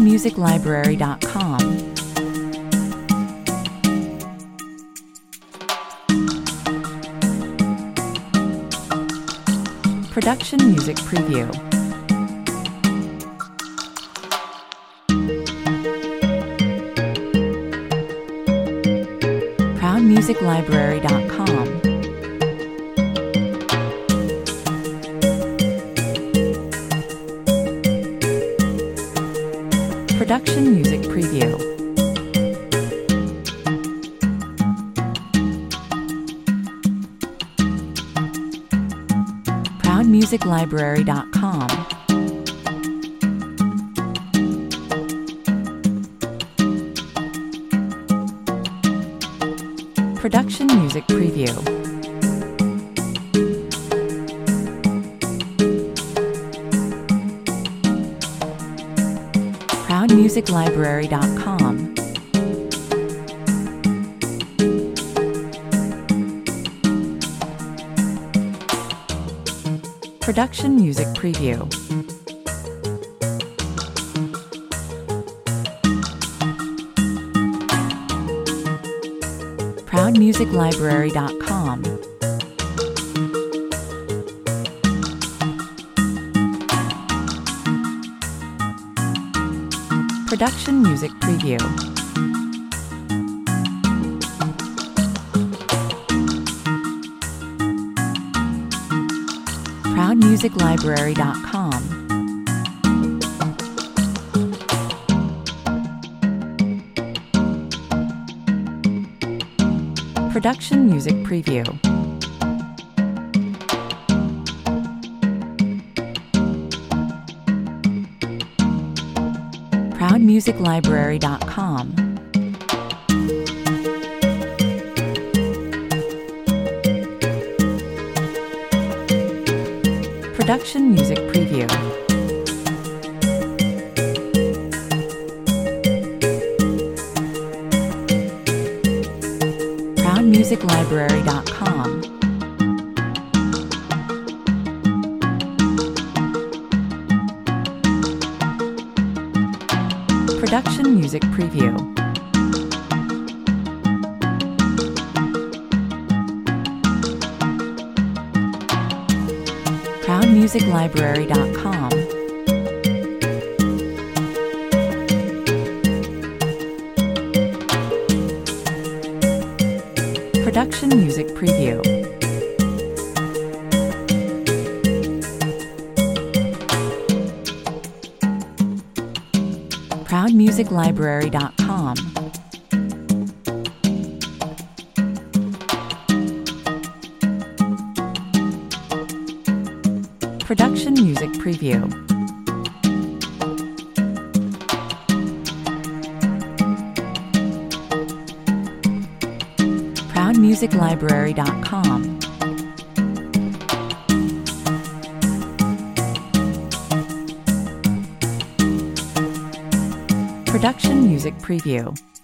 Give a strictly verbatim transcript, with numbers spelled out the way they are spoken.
music library dot com. Production Music Preview. proud music library dot com. Production Music Preview. proud music library dot com. Production Music Preview. proud music library dot com. Production Music Preview. proud music library dot com. Production Music Preview. proud music library dot com. Production Music Preview. proud music library dot com. Production Music Preview. proud music library dot com. Production Music Preview. proud music library dot com. Production Music Preview. proud music library dot com. Production Music Preview. proud music library dot com. Production Music Preview.